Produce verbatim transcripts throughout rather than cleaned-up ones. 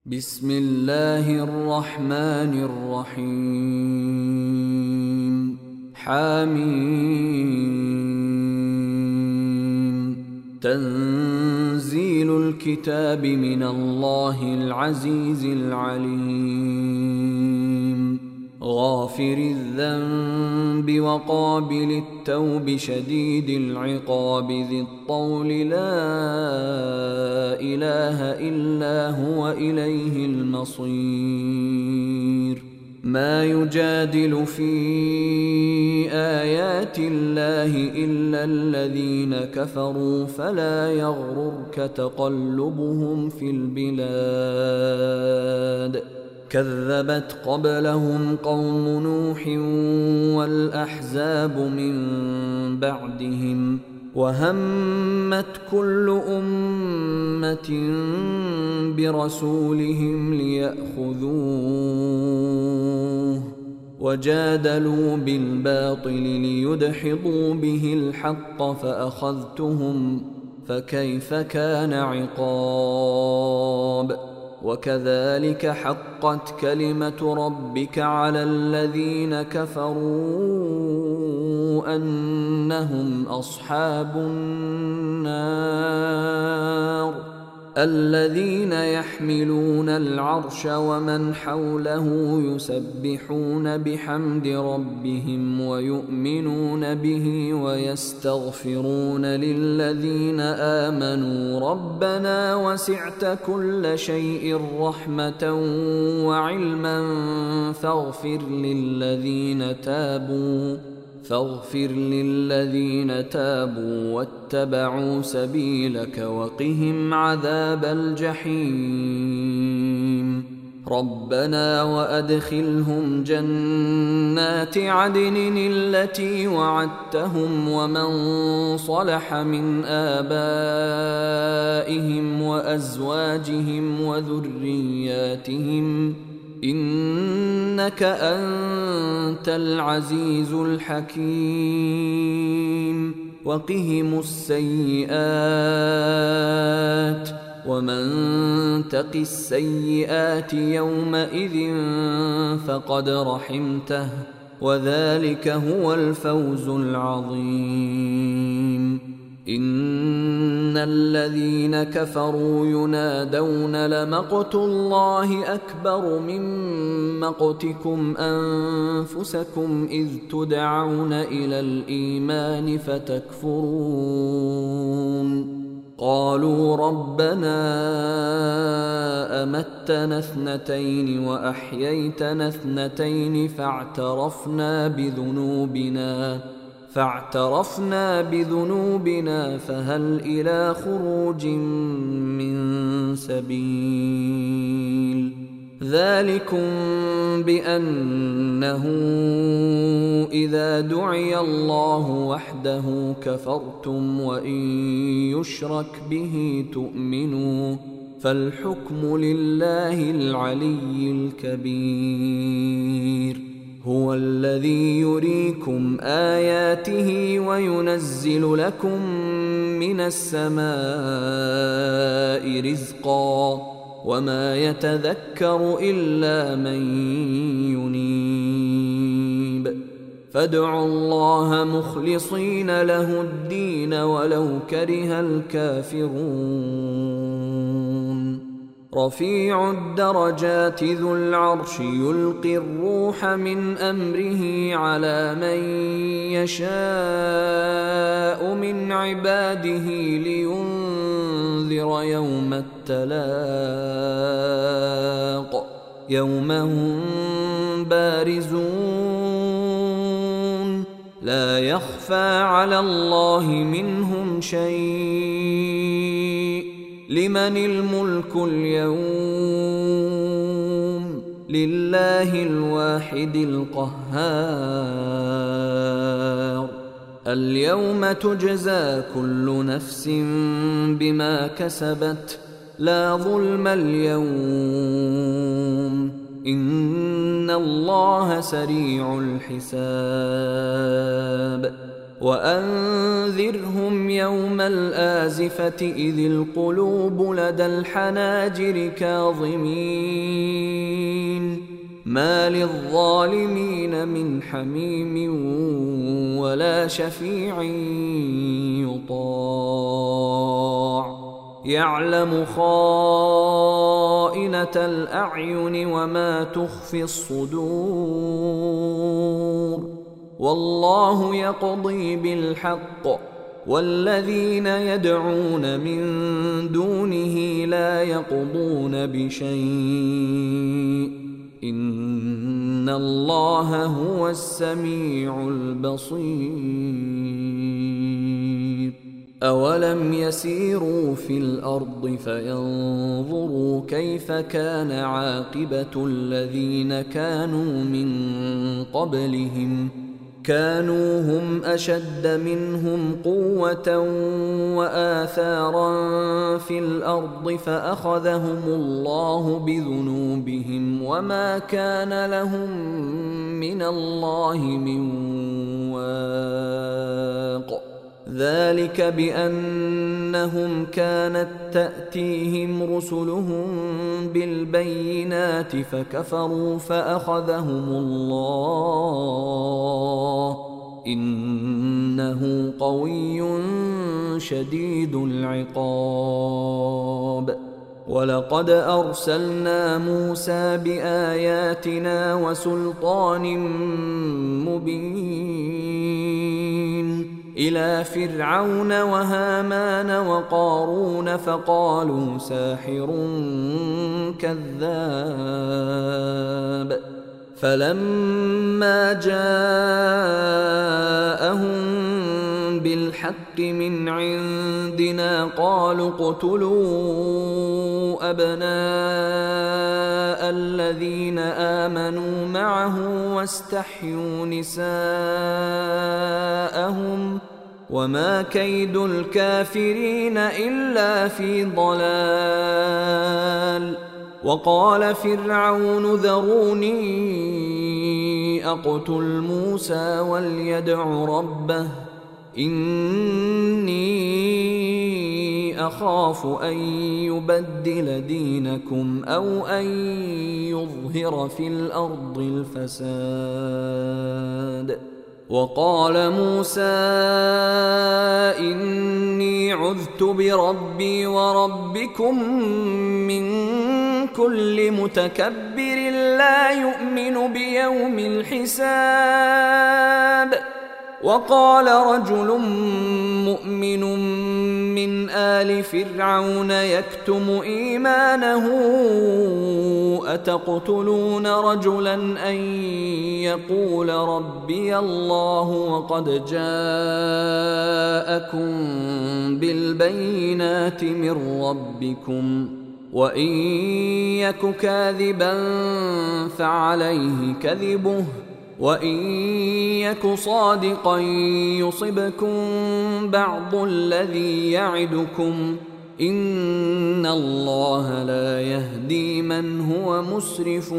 بسم الله الرحمن الرحيم حميم تنزيل الكتاب من الله العزيز العليم غافر الذنب وقابل التوب شديد العقاب ذي الطول لا إله إلا هو إليه المصير ما يجادل في آيات الله إلا الذين كفروا فلا يغررك تقلبهم في البلاد كذبت قبلهم قوم نوح والأحزاب من بعدهم وهمت كل أمة برسولهم ليأخذوه وجادلوا بالباطل ليدحضوا به الحق فأخذتهم فكيف كان عقاب وكذلك حقت كلمة ربك على الذين كفروا أنهم أصحاب النار الذين يحملون العرش ومن حوله يسبحون بحمد ربهم ويؤمنون به ويستغفرون للذين آمنوا ربنا وسعت كل شيء رحمة وعلما فاغفر للذين تابوا فاغفر للذين تابوا واتبعوا سبيلك وقهم عذاب الجحيم ربنا وأدخلهم جنات عدن التي وعدتهم ومن صلح من آبائهم وأزواجهم وذرياتهم إنك أنت العزيز الحكيم وقهم السيئات ومن تق السيئات يومئذ فقد رحمته وذلك هو الفوز العظيم إن الذين كفروا ينادون لمقت الله أكبر من مقتكم أنفسكم إذ تدعون إلى الإيمان فتكفرون قالوا ربنا أمتنا اثنتين وأحييتنا اثنتين فاعترفنا بذنوبنا فاعترفنا بذنوبنا فهل إلى خروج من سبيل ذلكم بأنه إذا دعي الله وحده كفرتم وإن يشرك به تؤمنوا فالحكم لله العلي الكبير هو الذي يريكم آياته وينزل لكم من السماء رزقا وما يتذكر إلا من ينيب فادعوا الله مخلصين له الدين ولو كره الكافرون رفيع الدرجات ذو العرش يلقي الروح من أمره على من يشاء من عباده لينذر يوم التلاق يوم هم بارزون لا يخفى على الله منهم شيء لمن الملك اليوم لله الواحد القهار اليوم تجزى كل نفس بما كسبت لا ظلم اليوم إن الله سريع الحساب وأنذرهم يوم الآزفة إذ القلوب لدى الحناجر كاظمين ما للظالمين من حميم ولا شفيع يطاع يعلم خائنة الأعين وما تخفي الصدور والله يقضي بالحق والذين يدعون من دونه لا يقضون بشيء إن الله هو السميع البصير أولم يسيروا في الأرض فينظروا كيف كان عاقبة الذين كانوا من قبلهم كانوا هم أشد منهم قوة وآثارا في الأرض فأخذهم الله بذنوبهم وما كان لهم من الله من واق ذلك بأنهم كانت تأتيهم رسلهم بالبينات فكفروا فأخذهم الله إنه قوي شديد العقاب ولقد أرسلنا موسى بآياتنا وسلطان مبين إلى فرعون وهامان وقارون فقالوا ساحر كذاب فلما جاءهم بالحق من عندنا قالوا اقتلوا أبناء الذين آمنوا معه واستحيوا نساءهم وما كيد الكافرين إلا في ضلال وقال فرعون ذروني أقتل موسى وليدع ربه إني أخاف أن يبدل دينكم أو أن يظهر في الأرض الفساد وقال موسى إني عذت بربي وربكم من كل متكبر لا يؤمن بيوم الحساب وقال رجل مؤمن من آل فرعون يكتم إيمانه أتقتلون رجلا أن يقول ربي الله وقد جاءكم بالبينات من ربكم وإن يك كاذبا فعليه كذبه وإن يك صادقا يصبكم بعض الذي يعدكم إن الله لا يهدي من هو مسرف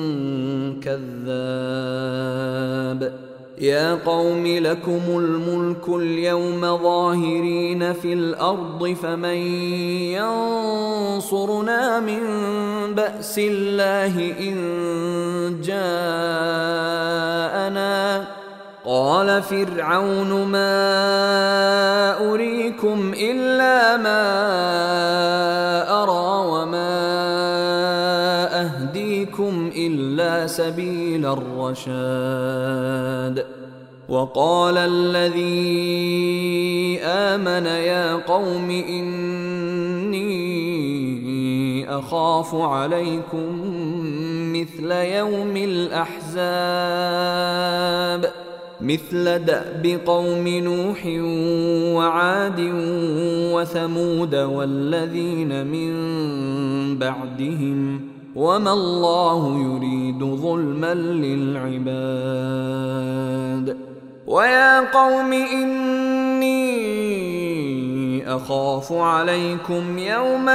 كذاب يا قوم لكم الملك اليوم ظاهرين في الأرض فمن ينصرنا من بأس الله إن جاءنا قال فرعون ما أريكم إلا ما أرى وما أهديكم إلا سبيل الرشاد وقال الذي آمن يا قوم إني أخاف عليكم مثل يوم الأحزاب مثل دأب قوم نوح وعاد وثمود والذين من بعدهم وما الله يريد ظلما للعباد ويا قوم إني أخاف عليكم يوم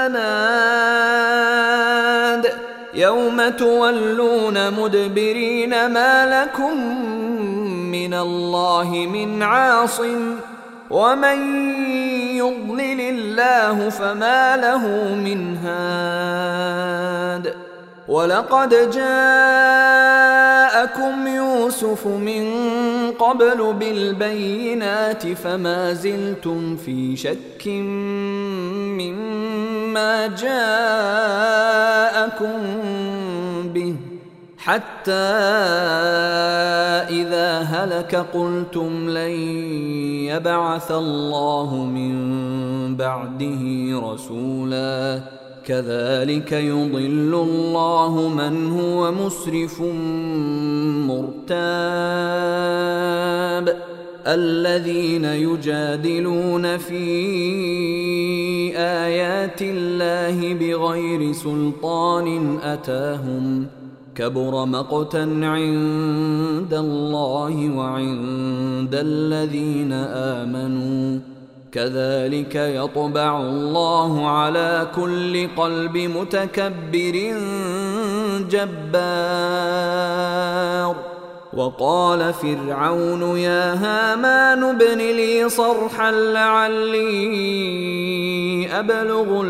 التناد يوم تولون مدبرين ما لكم من الله من عاصم ومن يضلل الله فما له من هاد ولقد جاءكم يوسف من قبل بالبينات فما زلتم في شك مما جاءكم به حتى إذا هلك قلتم لن يبعث الله من بعده رسولا كذلك يضل الله من هو مسرف مرتاب الذين يجادلون في آيات الله بغير سلطان أتاهم كبر مقتا عند الله وعند الذين آمنوا كذلك يطبع الله على كل قلب متكبر جبار وقال فرعون يا هامان ابن لي صرحا لعلي أبلغ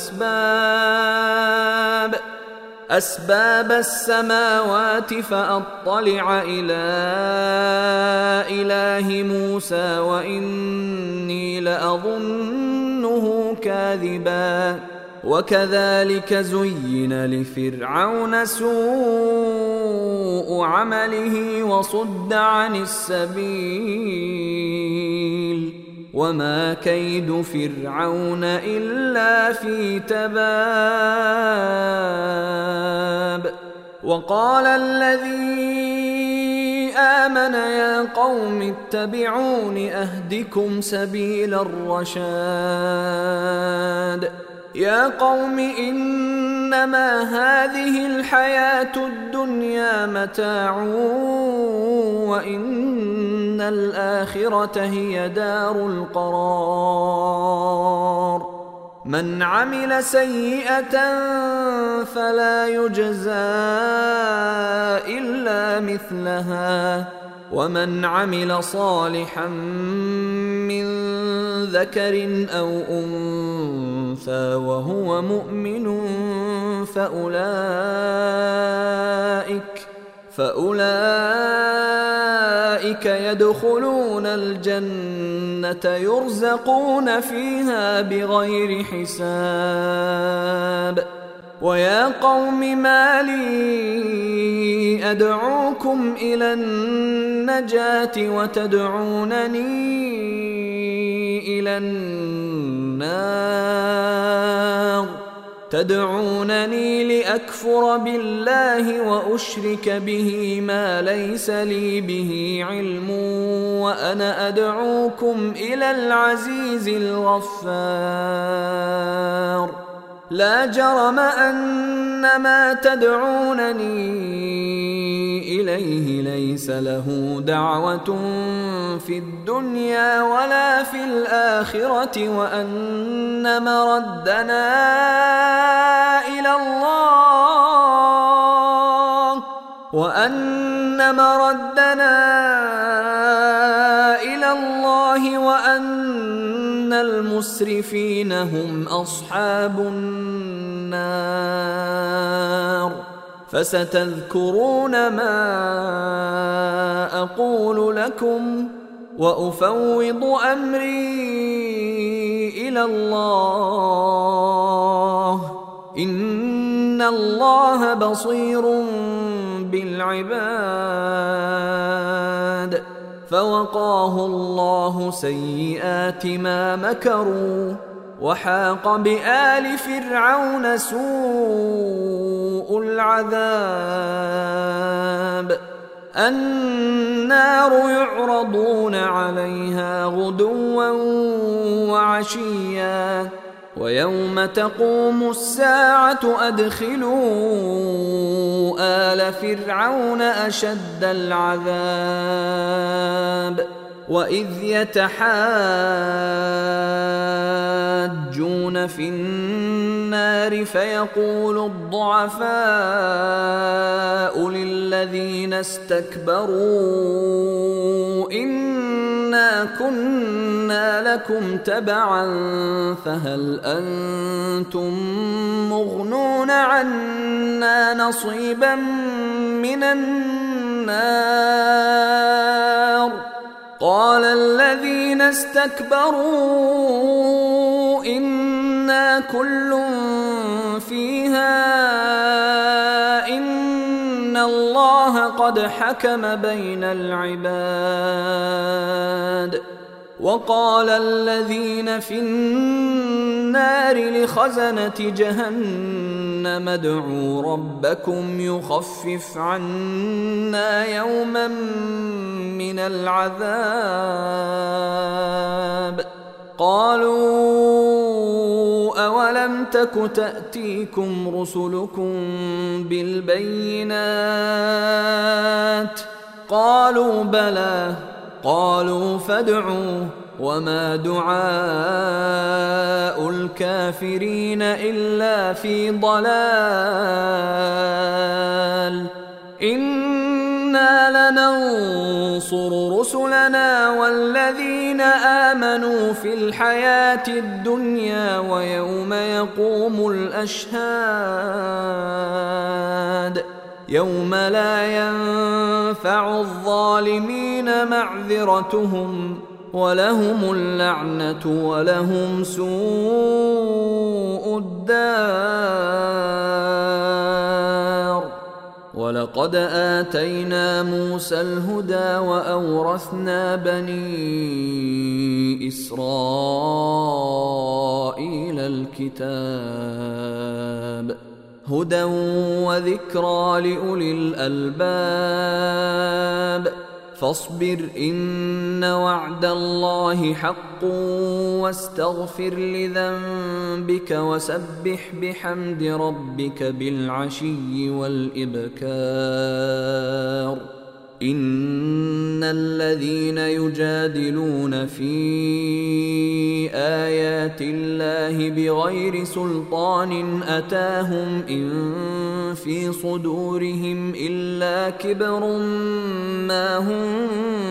الأسباب أسباب السماوات فأطلع إلى إله موسى وإني لأظنه كاذبا وكذلك زين لفرعون سوء عمله وصد عن السبيل وما كيد فرعون إلا في تباب وقال الذي آمن يا قوم اتبعون أهدكم سبيل الرشاد يا قوم إنما هذه الحياة الدنيا متاع وإن الآخرة هي دار القرار من عمل سيئة فلا يجزى إلا مثلها ومن عمل صالحا من ذكر أو أنثى وهو مؤمن فأولئك فأولئك يدخلون الجنة يرزقون فيها بغير حساب ويا قوم ما لي أدعوكم إلى النجاة وتدعونني إلى النار تدعونني لأكفر بالله وأشرك به ما ليس لي به علم وأنا أدعوكم إلى العزيز الغفار لا جرم أن ما تدعونني إليه ليس له دعوة في الدنيا ولا في الآخرة وأن مردنا إلى الله وأن مردنا إلى الله وأن المسرفين هم أصحاب النار فستذكرون ما أقول لكم وأفوض أمري إلى الله إن الله بصير بالعباد فوقاه الله سيئات ما مكروا وحاق بآل فرعون سوء العذاب النار يعرضون عليها غدوا وعشيا ويوم تقوم الساعة أدخلوا آل فرعون أشد العذاب وإذ يتحاجون في النار النار فيقول الضعفاء للذين استكبروا إنا كنا لكم تبعا فهل أنتم مغنون عنا نصيبا من النار قال الذين استكبروا إنا كل فيها إن الله قد حكم بين العباد وقال الذين في النار لخزنة جهنم ادعوا ربكم يخفف عنا يوما من العذاب قالوا أولم تك تأتيكم رسلكم بالبينات قالوا بلى قالوا فادعوا وما دعاء الكافرين إلا في ضلال إنا لننصر رسلنا والذين آمنوا في الحياة الدنيا ويوم يقوم الأشهاد يوم لا ينفع الظالمين معذرتهم ولهم اللعنة ولهم سوء الدار ولقد آتينا موسى الهدى وأورثنا بني إسرائيل الكتاب هدى وذكرى لأولي الألباب فاصبر إن وعد الله حق واستغفر لذنبك وسبح بحمد ربك بالعشي والإبكار إن الذين يجادلون في آيات الله بغير سلطان أتاهم إن في صدورهم إلا كبر ما هم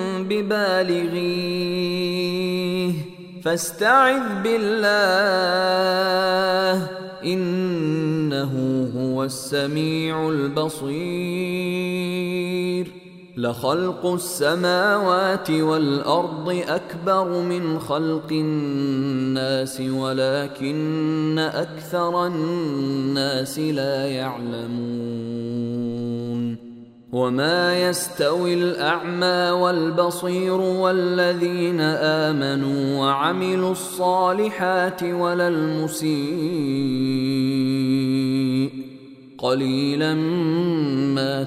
ببالغيه فاستعذ بالله إنه هو السميع البصير لخلق السماوات والأرض أكبر من خلق الناس ولكن أكثر الناس لا يعلمون وما يستوي الأعمى والبصير والذين آمنوا وعملوا الصالحات ولا المسيء قليلا ما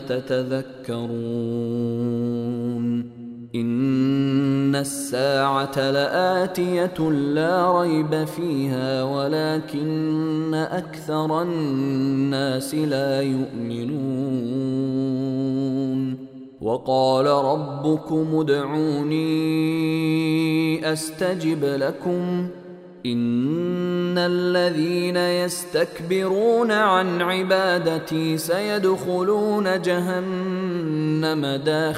تتذكرون إن الساعة لآتية لا ريب فيها ولكن أكثر الناس لا يؤمنون وقال ربكم ادعوني أستجب لكم إن الذين يستكبرون عن عبادتي سيدخلون جهنم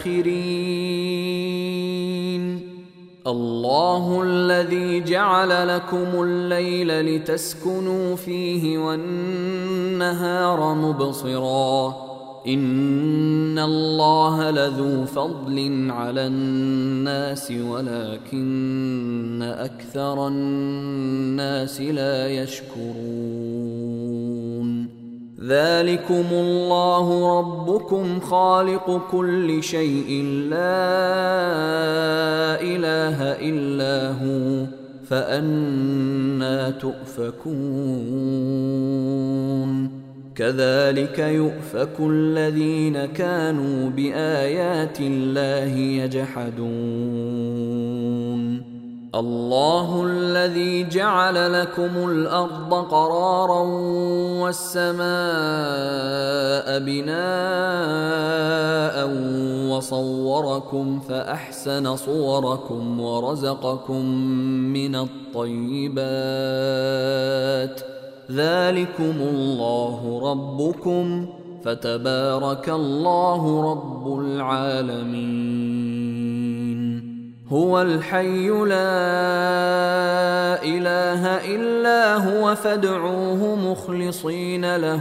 داخرين الله الذي جعل لكم الليل لتسكنوا فيه والنهار مبصرا إن الله لذو فضل على الناس ولكن أكثر الناس لا يشكرون ذلكم الله ربكم خالق كل شيء لا إله إلا هو فأنى تؤفكون كذلك يؤفك الذين كانوا بآيات الله يجحدون الله الذي جعل لكم الأرض قرارا والسماء بناء وصوركم فأحسن صوركم ورزقكم من الطيبات ذلكم الله ربكم فتبارك الله رب العالمين. هو الحي لا إله إلا هو فادعوه مخلصين له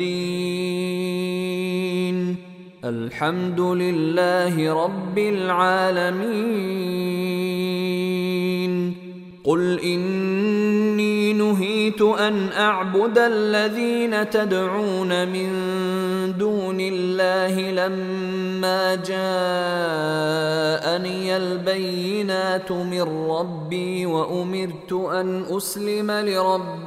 الدين الحمد لله رب العالمين. قل إني نهيت أن أعبد الذين تدعون من دون الله لما جاءني البينات من ربي وأمرت أن أسلم لرب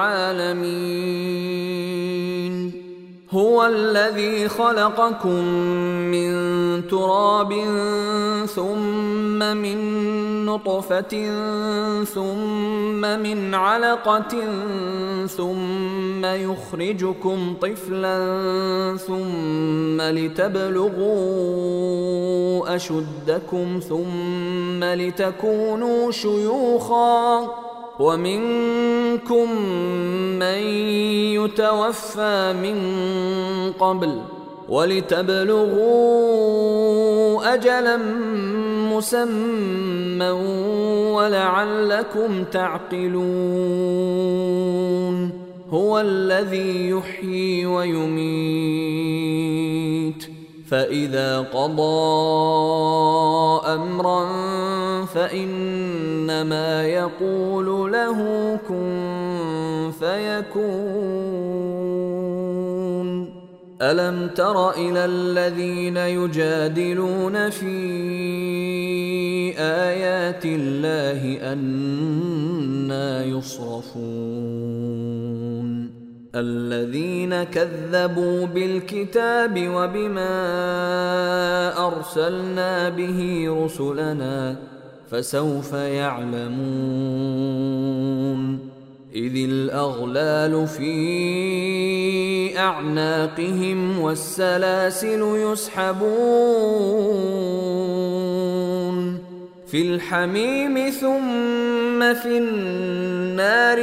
العالمين. هو الذي خلقكم من تراب ثم من نطفة ثم من علقة ثم يخرجكم طفلا ثم لتبلغوا أشدكم ثم لتكونوا شيوخا ومنكم من يتوفى من قبل ولتبلغوا أجلا مسمى ولعلكم تعقلون. هو الذي يحيي ويميت فإذا قضى أمرا فإنما يقول له كن فيكون. ألم تر إلى الذين يجادلون في آيات الله أنى يصرفون الذين كذبوا بالكتاب وبما أرسلنا به رسلنا فسوف يعلمون. إذ الأغلال في أعناقهم والسلاسل يسحبون في الحميم ثم في النار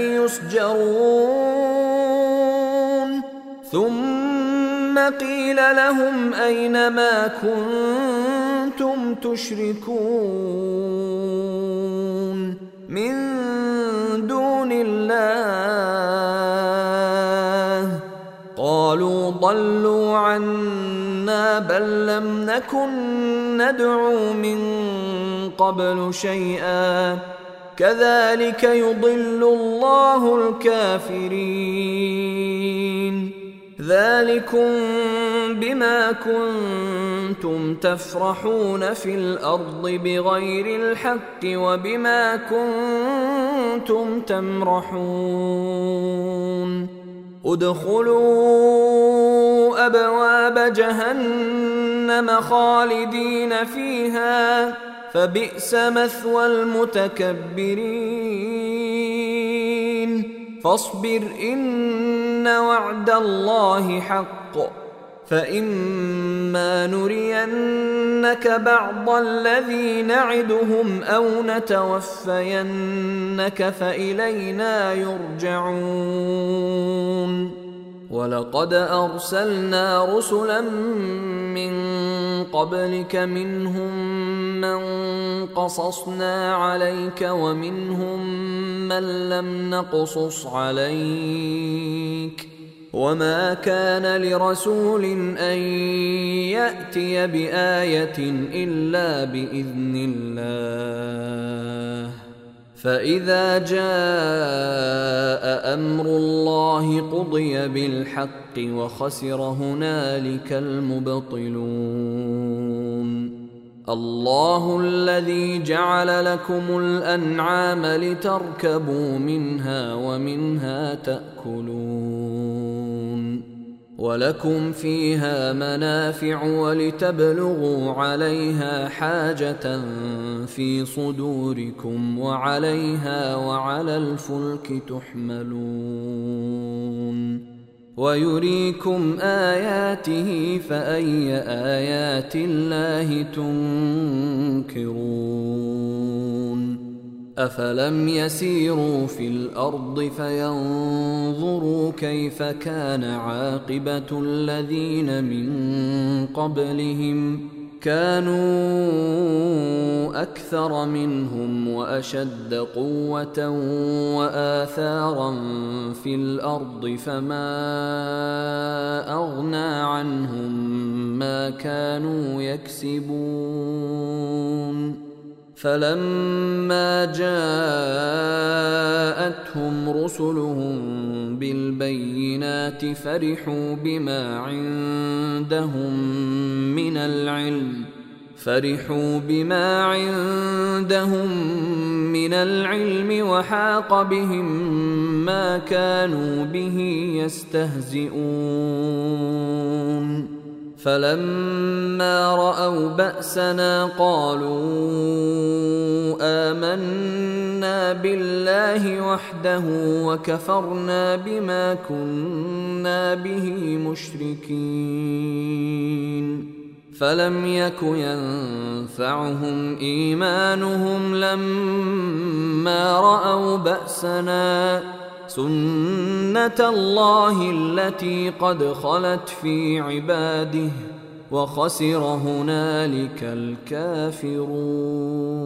يسجرون ثم قيل لهم أين ما كنتم تشركون من دون الله قالوا ضلوا عنا بل لم نكن ندعو من قبل شيئا كذلك يضل الله الكافرين. ذلكم بما كنتم تفرحون في الأرض بغير الحق وبما كنتم تمرحون. ادخلوا أبواب جهنم خالدين فيها فبئس مثوى المتكبرين. فاصبر إن وعد الله حق فإما نرينك بعض الذي نعدهم أو نتوفينك فإلينا يرجعون. ولقد أرسلنا رسلا من قبلك منهم من قصصنا عليك ومنهم من لم نقصص عليك وما كان لرسول أن يأتي بآية إلا بإذن الله. فإذا جاء أمر الله قضي بالحق وخسر هنالك المبطلون. الله الذي جعل لكم الأنعام لتركبوا منها ومنها تأكلون ولكم فيها منافع ولتبلغوا عليها حاجة في صدوركم وعليها وعلى الفلك تحملون ويريكم آياته فأي آيات الله تنكرون. أفلم يسيروا في الأرض فينظروا كيف كان عاقبة الذين من قبلهم كانوا أكثر منهم وأشد قوة وآثارا في الأرض فما أغنى عنهم ما كانوا يكسبون فلما جاءتهم رسلهم بالبينات فرحوا بما عندهم من العلم فرحوا بما عندهم من العلم وحاق بهم ما كانوا به يستهزئون فلما رأوا بأسنا قالوا آمنا بالله وحده وكفرنا بما كنا به مشركين فلم يك ينفعهم إيمانهم لما رأوا بأسنا سنة الله التي قد خلت في عباده وخسر هنالك الكافرون.